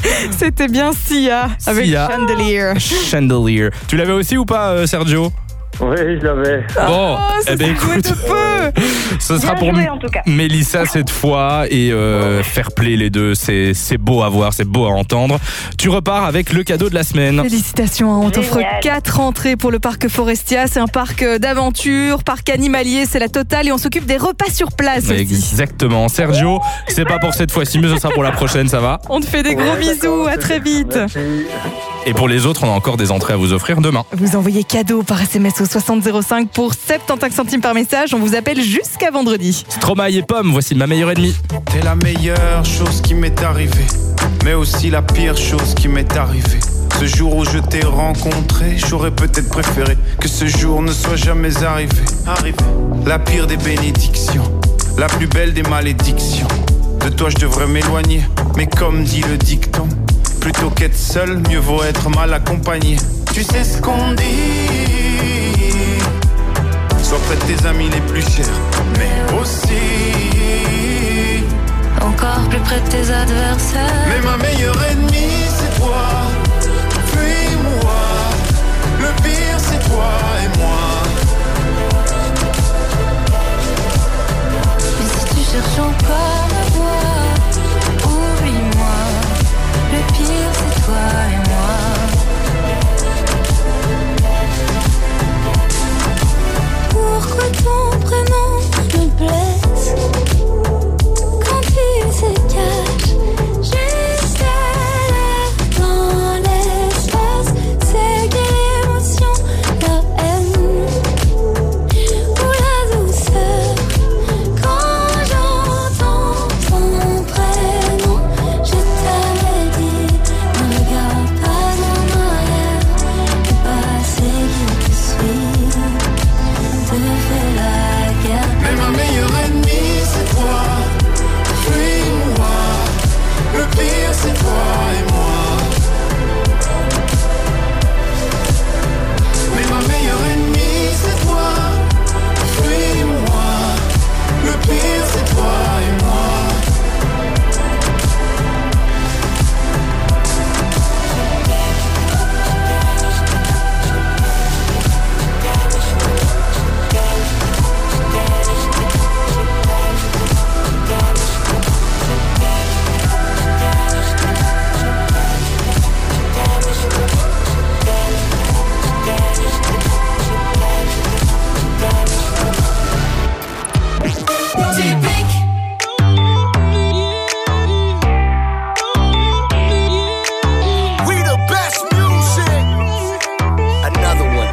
Speaker 4: C'était bien Sia avec
Speaker 3: Sia.
Speaker 4: Chandelier.
Speaker 3: Chandelier. Tu l'avais aussi ou pas, Sergio?
Speaker 17: Oui, je l'avais.
Speaker 3: Bon, eh ben écoute, ce sera pour
Speaker 22: joué, en tout cas.
Speaker 3: Mélissa cette fois et fair play les deux, c'est beau à voir, c'est beau à entendre. Tu repars avec le cadeau de la semaine.
Speaker 4: Félicitations, on t'offre 4 entrées pour le parc Forestia. C'est un parc d'aventure, parc animalier, c'est la totale et on s'occupe des repas sur place aussi.
Speaker 3: Exactement. Sergio, c'est pas pour cette fois-ci, mais ce sera pour la prochaine, ça va?
Speaker 4: On te fait des gros bisous, à très vite.
Speaker 17: Merci.
Speaker 3: Et pour les autres, on a encore des entrées à vous offrir demain.
Speaker 4: Vous envoyez cadeau par SMS au 6005 pour 75 centimes par message. On vous appelle jusqu'à vendredi.
Speaker 3: Stromae et Pomme, voici Ma meilleure ennemie.
Speaker 16: T'es la meilleure chose qui m'est arrivée, mais aussi la pire chose qui m'est arrivée. Ce jour où je t'ai rencontré, j'aurais peut-être préféré que ce jour ne soit jamais arrivé. La pire des bénédictions, la plus belle des malédictions. De toi je devrais m'éloigner, mais comme dit le dicton, plutôt qu'être seul, mieux vaut être mal accompagné. Tu sais ce qu'on dit, sois près de tes amis les plus chers, mais aussi
Speaker 5: Encore plus près de tes adversaires.
Speaker 16: mais ma meilleure ennemie c'est toi, puis-moi. Le pire c'est toi et moi.
Speaker 5: Mais si tu cherches encore à voir, oublie-moi. Le pire c'est toi et moi. Pourquoi ton prénom me blesse quand il se cache juste à l'air dans l'espace? C'est quelle émotion, la haine ou la douceur quand j'entends ton prénom? Je t'avais dit, ne regarde pas en arrière, le passé qui te suit te fait la guerre.
Speaker 16: Mais ma meilleure ennemie c'est toi, puis-moi. Le pire c'est toi et moi. Mais ma meilleure ennemie c'est toi, puis-moi. Le pire c'est toi et moi.
Speaker 19: We the best music. Another one.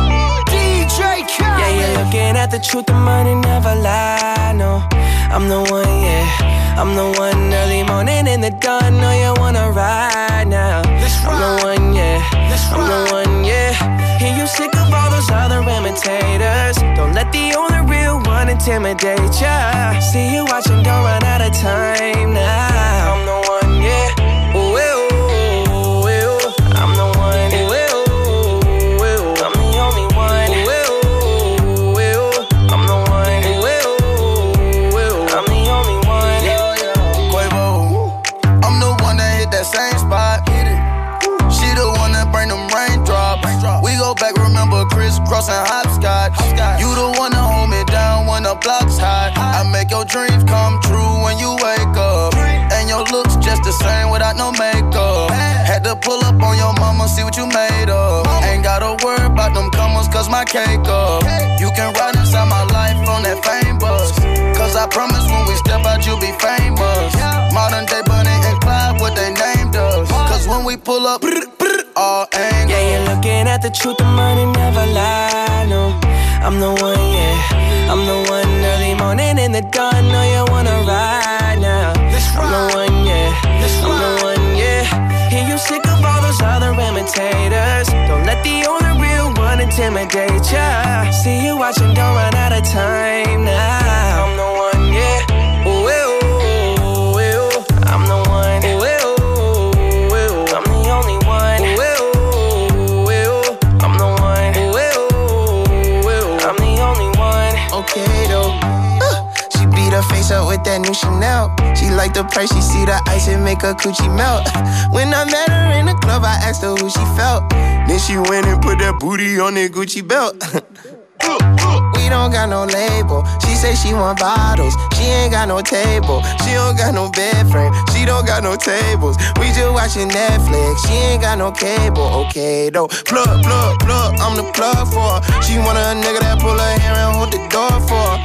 Speaker 19: DJ Khaled.
Speaker 6: Yeah, you're looking at the truth, the money never lie, no. I'm the one, yeah. I'm the one early morning in the dawn. Know you wanna ride now. I'm the one, yeah. I'm the one, yeah. Hear you sick of all those other imitators. Don't let the only real one intimidate ya. See you watching, don't run out of time now. I'm the one, yeah. Ooh, ooh, ooh, ooh. I'm the one, ooh, ooh, ooh. I'm the only one. Ooh, ooh, ooh. I'm the one. Ooh, ooh, ooh. I'm the only one.
Speaker 19: Quavo, I'm the one that hit that same spot. She the one that bring them raindrops. We go back, remember crisscrossing hopscotch. You the one that hold me down when the block's hot. I make your dreams come true when you wake up. And your looks just the same without no makeup. Had to pull up on your mama, see what you made of. Ain't gotta worry about them comers, cause my cake up. You can ride inside my life on that fame bus. Cause I promise when we step out, you'll be famous. Modern day Bonnie and Clyde, what they named us. Cause when we pull up, all angles.
Speaker 6: Yeah, you're looking at the truth, the money never lie, no. I'm the one, yeah. I'm the one early morning in the dawn. Know you wanna ride now. I'm the one, yeah. I'm the one, yeah. Hear you sick of all those other imitators. Don't let the only real one intimidate ya. See you watching, don't run out of time now. I'm the one, yeah. Ooh, ooh, ooh, ooh. I'm the one. Ooh, ooh, ooh. I'm the only one. Ooh, ooh, ooh. I'm the one. Ooh, ooh, ooh. I'm the only one.
Speaker 19: Okay though, she beat her face up with that new Chanel. She like the price, she see the ice and make her coochie melt. When I met her in the club, I asked her who she felt. Then she went and put that booty on that Gucci belt. We don't got no label. She say she want bottles. She ain't got no table. She don't got no bed frame. She don't got no tables. We just watching Netflix. She ain't got no cable. Okay though. Plug, I'm the plug for her. She want a nigga that pull her hair and hold the door for her.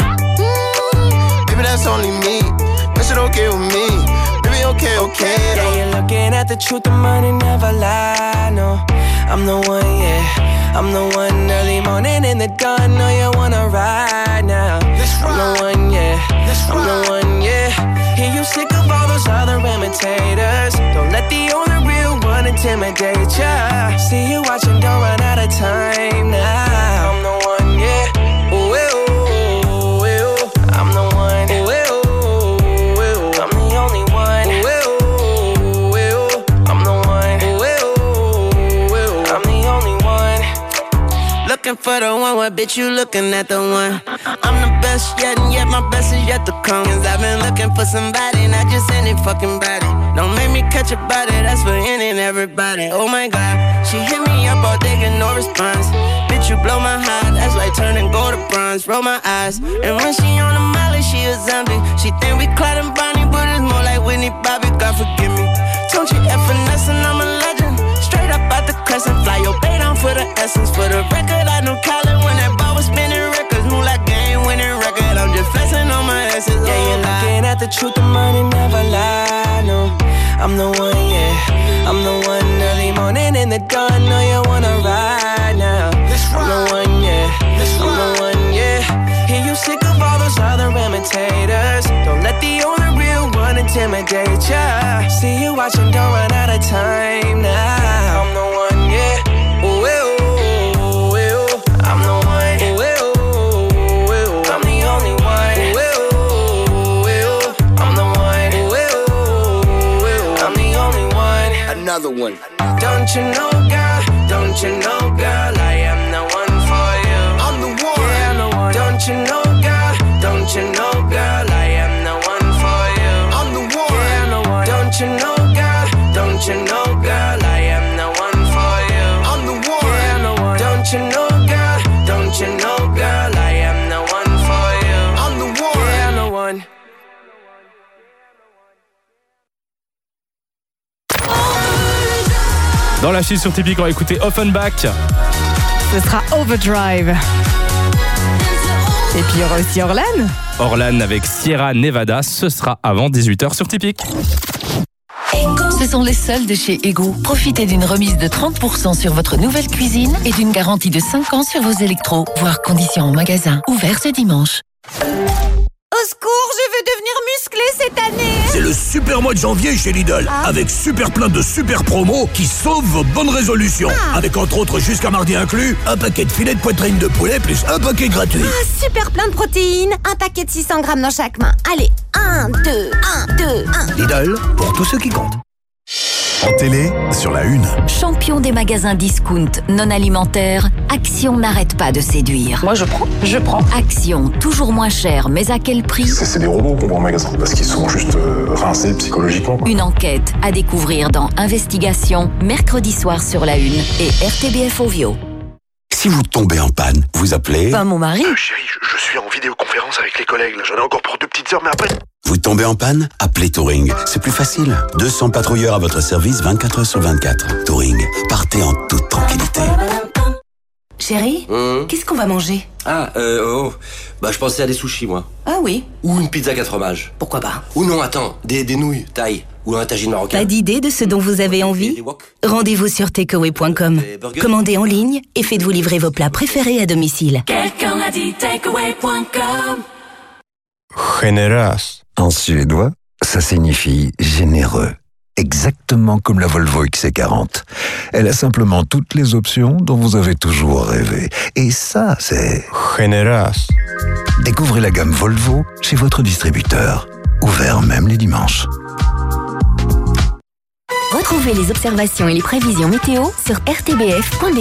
Speaker 19: Baby, that's only me. That shit okay with me. Baby, okay though.
Speaker 6: Yeah, you're looking at the truth, the money never lie, no. I'm the one, yeah. I'm the one early morning in the dawn. Know you wanna ride now. I'm the one, yeah. I'm the one, yeah. Hear you sick of all those other imitators. Don't let the only real one intimidate ya. See you watching, don't run out of time now. I'm the one, yeah. Ooh, ooh, ooh. I'm the one. Ooh, ooh, ooh. I'm the only one. Ooh, ooh, ooh. I'm the one. Ooh, ooh, ooh. I'm the only one. Looking for the one, what bitch you looking at the one? I'm the best yet, and yet my best is yet to come. Cause I've been looking for somebody, not just any fucking body. Don't make me catch a body, that's for any and everybody. Oh my god, she hit me up all day, get no response. Bitch, you blow my heart, that's like turning gold to bronze. Roll my eyes, and when she on the molly, she a zombie. She think we Clyde and Bonnie, but it's more like Whitney Bobby, God forgive me. Don't you F finesse and I'm a legend. Straight up out the crescent, fly your bait on for the essence. For the record, I know Colin when that ball was spinning records. Move like game winning record, I'm just flexing on my essence. Yeah, you're looking at the truth, the money never lie, no. I'm the one, yeah. I'm the one early morning in the dawn. Know you wanna ride now. I'm the one, yeah. I'm the one, yeah. Hear you sick of all those other imitators. Don't let the only real one intimidate ya. See you watching, don't run out of time now. I'm the one, yeah. Ooh, ooh, ooh, ooh. I'm the one. Ooh, ooh, ooh. I'm the only one. Ooh, ooh, ooh. I'm the one. Ooh, ooh, ooh. I'm the only one.
Speaker 10: Another one.
Speaker 6: Don't you know, girl? Don't you know, girl? I am the one for you. I'm the one. Yeah, I'm the one. Don't you know, girl? Don't you know, girl? I am the one for you. I'm the one. Yeah, I'm the one. Don't you know, girl? Don't you know, girl? I am the one for you. I'm the one. Yeah, I'm the one. Don't you know, girl? Don't you know, girl? I am the one for you. I'm the one. Yeah, I'm the one.
Speaker 3: Dans la suite sur Typique, on va écouter Offenbach.
Speaker 4: Ce sera Overdrive. Et puis il y aura aussi Orlan.
Speaker 3: Orlan avec Sierra Nevada, ce sera avant 18h sur Typique.
Speaker 1: Ce sont les soldes de chez Ego. Profitez d'une remise de 30% sur votre nouvelle cuisine et d'une garantie de 5 ans sur vos électros, voire conditions en magasin. Ouvert ce dimanche.
Speaker 13: Au secours, je veux devenir musclée cette année.
Speaker 7: C'est le super mois de janvier chez Lidl. Avec super plein de super promos qui sauvent vos bonnes résolutions. Avec entre autres jusqu'à mardi inclus, un paquet de filets de poitrine de poulet plus un paquet gratuit.
Speaker 13: Super plein de protéines, un paquet de 600 grammes dans chaque main. Allez, 1, 2, 1, 2, 1.
Speaker 7: Lidl, pour tous ceux qui comptent.
Speaker 2: En télé, sur la une.
Speaker 1: Champion des magasins discount non alimentaires, Action n'arrête pas de séduire.
Speaker 8: Moi je prends.
Speaker 1: Action, toujours moins cher, mais à quel prix?
Speaker 23: C'est des robots qu'on voit en magasin, parce qu'ils sont juste rincés psychologiquement.
Speaker 1: Une enquête à découvrir dans Investigation, mercredi soir sur la une et RTBF Ovio.
Speaker 7: Si vous tombez en panne, vous appelez...
Speaker 1: Pas mon mari.
Speaker 23: Chérie, je suis en vidéoconférence avec les collègues, là. J'en ai encore pour 2 petites heures, mais après...
Speaker 7: Vous tombez en panne? Appelez Touring. C'est plus facile. 200 patrouilleurs à votre service 24 heures sur 24. Touring, partez en toute tranquillité.
Speaker 8: Chérie, qu'est-ce qu'on va manger?
Speaker 10: Je pensais à des sushis, moi.
Speaker 8: Ah oui.
Speaker 10: Ou une pizza 4 fromages.
Speaker 8: Pourquoi pas?
Speaker 10: Ou non, attends, des nouilles, taille. Ou un tagine marocain.
Speaker 8: Pas d'idée de ce dont vous avez envie? Rendez-vous sur takeaway.com. Commandez en ligne et faites-vous livrer vos plats préférés à domicile.
Speaker 15: Quelqu'un a dit takeaway.com.
Speaker 18: Generös. En suédois, ça signifie généreux. Exactement comme la Volvo XC40. Elle a simplement toutes les options dont vous avez toujours rêvé. Et ça, c'est... Generös. Découvrez la gamme Volvo chez votre distributeur. Ouvert même les dimanches.
Speaker 9: Retrouvez les observations et les prévisions météo sur rtbf.be.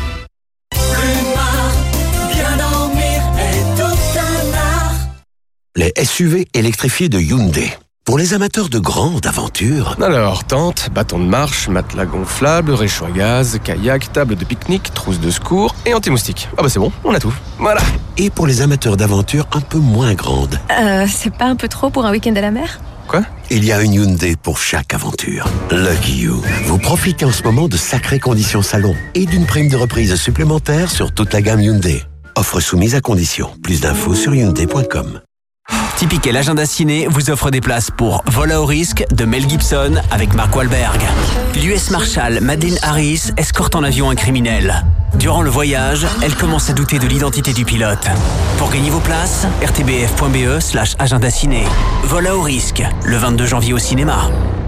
Speaker 15: Bien dormir est tout un art.
Speaker 11: les SUV électrifiés de Hyundai. Pour les amateurs de grandes aventures...
Speaker 12: Alors, tente, bâton de marche, matelas gonflable, réchaud à gaz, kayak, table de pique-nique, trousse de secours et anti-moustique. Ah bah c'est bon, on a tout. Voilà.
Speaker 11: Et pour les amateurs d'aventures un peu moins grandes...
Speaker 14: c'est pas un peu trop pour un week-end à la mer?
Speaker 12: Quoi?
Speaker 11: Il y a une Hyundai pour chaque aventure. Lucky You. Vous profitez en ce moment de sacrées conditions salon et d'une prime de reprise supplémentaire sur toute la gamme Hyundai. Offre soumise à condition. Plus d'infos sur Hyundai.com.
Speaker 24: Tipeee, l'agenda ciné, vous offre des places pour Vol à haut risque de Mel Gibson avec Mark Wahlberg. L'US Marshal Madeleine Harris escorte en avion un criminel. Durant le voyage, elle commence à douter de l'identité du pilote. Pour gagner vos places, rtbf.be/agenda ciné. Vol à haut risque, le 22 janvier au cinéma.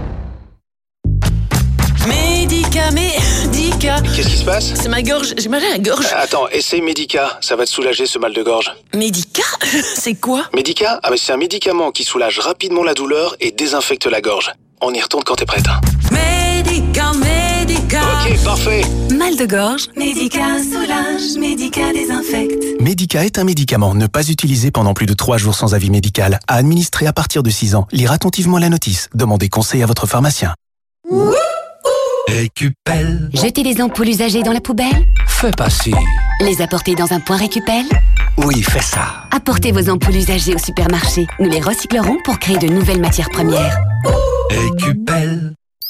Speaker 25: Médica.
Speaker 23: Qu'est-ce qui se passe?
Speaker 25: C'est ma gorge, j'ai mal à la gorge.
Speaker 23: Attends, essaye Médica, ça va te soulager ce mal de gorge.
Speaker 25: Médica? C'est quoi?
Speaker 23: Médica? Ah mais c'est un médicament qui soulage rapidement la douleur et désinfecte la gorge. On y retourne quand t'es prête.
Speaker 25: Médica.
Speaker 23: Ok, parfait.
Speaker 25: Mal de gorge, Médica soulage, Médica désinfecte.
Speaker 2: Médica est un médicament. Ne pas utiliser pendant plus de 3 jours sans avis médical. À administrer à partir de 6 ans. Lire attentivement la notice. Demandez conseil à votre pharmacien.
Speaker 18: Récupel.
Speaker 1: Jeter les ampoules usagées dans la poubelle?
Speaker 18: Fais pas ci.
Speaker 1: Les apporter dans un point Récupel?
Speaker 18: Oui, fais ça.
Speaker 1: Apportez vos ampoules usagées au supermarché. Nous les recyclerons pour créer de nouvelles matières premières.
Speaker 18: Récupel.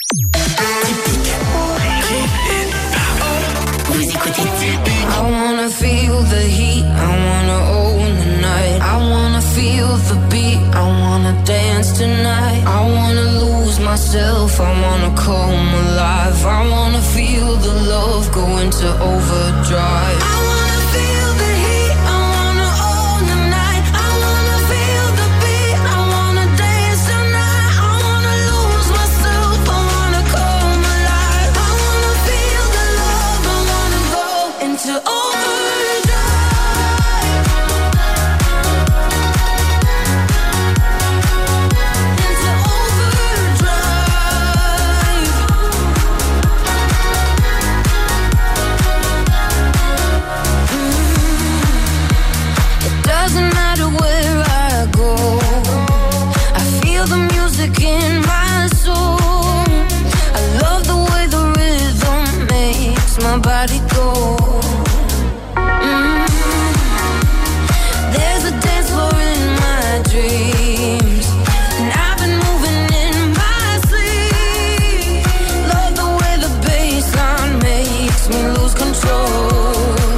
Speaker 1: Vous écoutez
Speaker 21: I wanna feel the heat, I wanna own the night. I wanna feel the beat, I wanna dance tonight. I wanna lose myself, I wanna come alive. I wanna feel the love go into overdrive. I wanna feel the heat, I wanna own the night. I wanna feel the beat, I wanna dance tonight. I wanna lose myself, I wanna come alive. I wanna feel the love, I wanna go into overdrive. Doesn't matter where I go, I feel the music in my soul. I love the way the rhythm makes my body go. There's a dance floor in my dreams, and I've been moving in my sleep. Love the way the bassline makes me lose control.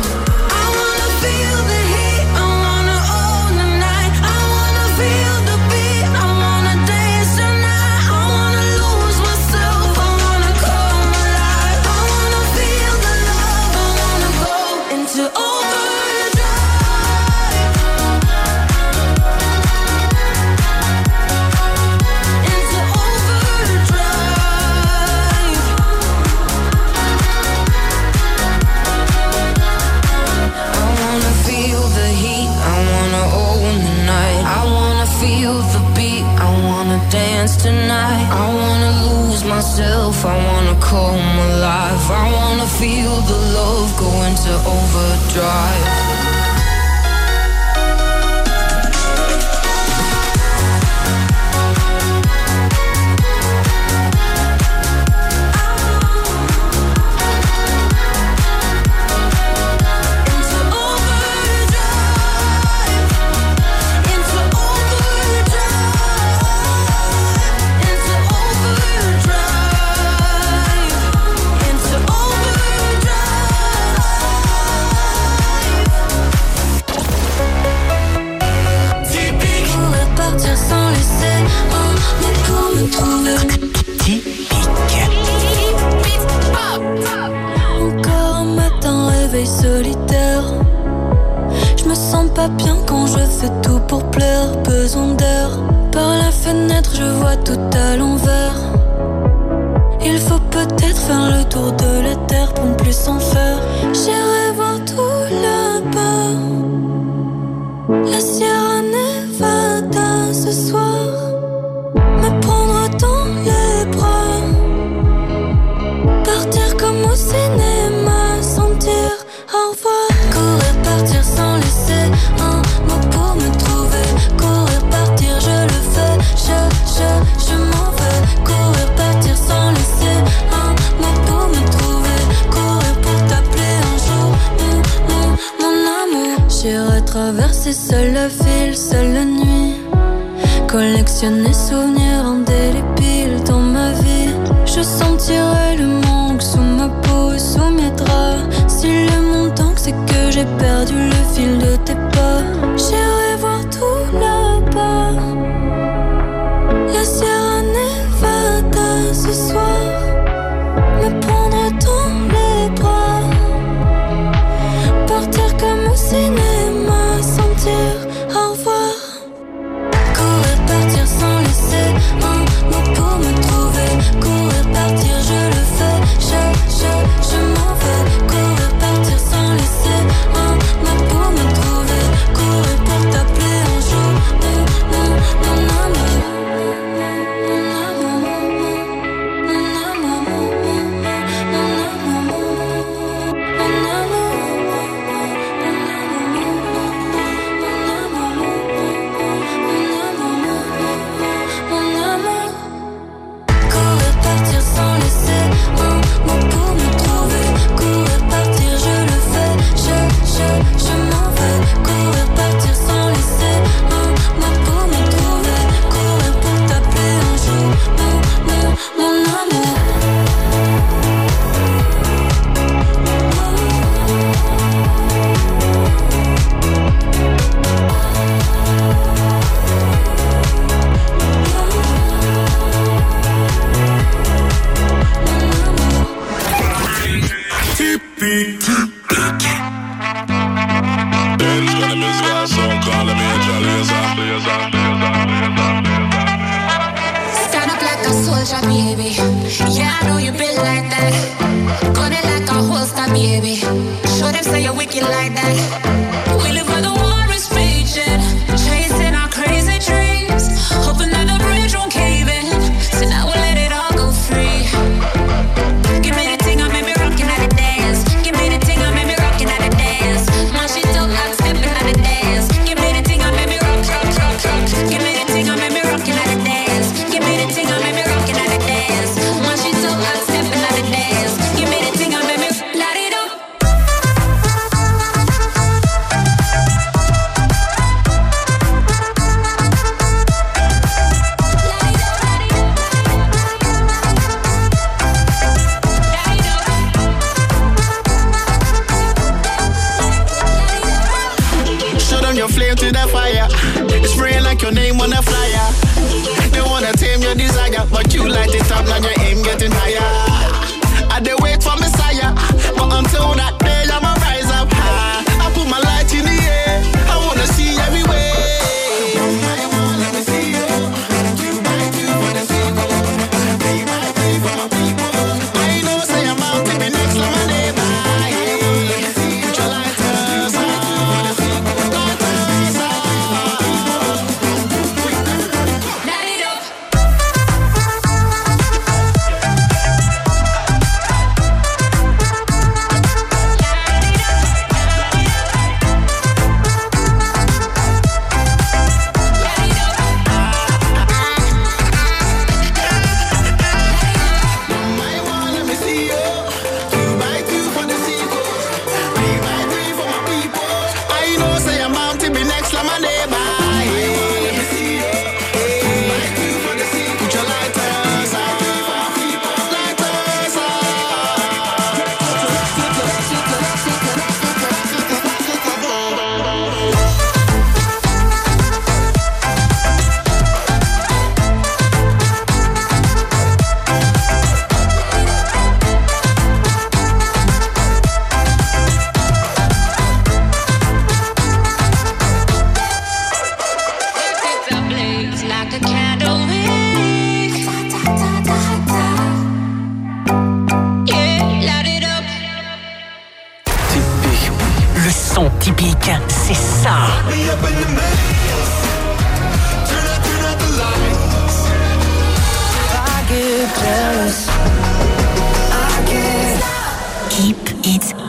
Speaker 21: Tonight, I wanna lose myself, I wanna come alive. I wanna feel the love go into overdrive. Encore un matin, réveil solitaire. Je me sens pas bien quand je fais tout pour plaire. Besoin d'air. Par la fenêtre, je vois tout à l'envers. Il faut peut-être faire le tour de la terre pour ne plus s'en faire. J'irai voir tout là-bas, la Sierra Nevada ce soir. Me prendre dans les bras, partir comme au cinéma sans dire au revoir. Courir, partir sans laisser un mot pour me trouver. Courir,
Speaker 15: traverser seule la ville, seule la nuit. Collectionner souvenirs indélébiles dans ma vie. Je sentirai le manque sous ma peau et sous mes draps. Si le montant c'est que j'ai perdu le fil de tes pas. J'irai voir tout là-bas, la Sierra Nevada ce soir. Me prendre dans les bras, partir comme au cinéma sans dire au revoir. Courir, partir sans laisser un mot pour me trouver. Courir, partir, je le fais, je m'en vais. Courir, partir sans laisser un mot pour me trouver. Courir pour t'appeler un jour, mon amour.
Speaker 5: Stand up like a soldier, baby. Yeah, I know you been like that. Gun it like a holster, baby. Show them say you're wicked like that. We live where the war is raging, chasing our crazy dreams, hoping that the bridge won't cave in. So now we'll let it all go free. Give me the thing, I made me rockin' at the dance. Give me the thing, I made me rockin' at the dance. My shit so hot, steppin' at the dance. Give me the thing, I made me rock. Give me the thing, I made me rockin' at the dance. Give me the thing, I made me rockin' at the dance. My shit so hot, steppin' at the dance. Give me the thing, I made me light it up.
Speaker 16: Show them your flame to the fire. It's spraying like your name on a flyer. They wanna tame your desire, but you light it up, now your aim getting higher. I dey wait for Messiah, but until that day I'ma rise up high. I put my light in the air, I wanna see everywhere. Let me see you. 2x2 for the sequel. 3x3 for my people. I know say I'm out to be next to my neighbor. Put your lighters on.
Speaker 17: son typique, c'est ça. Keep it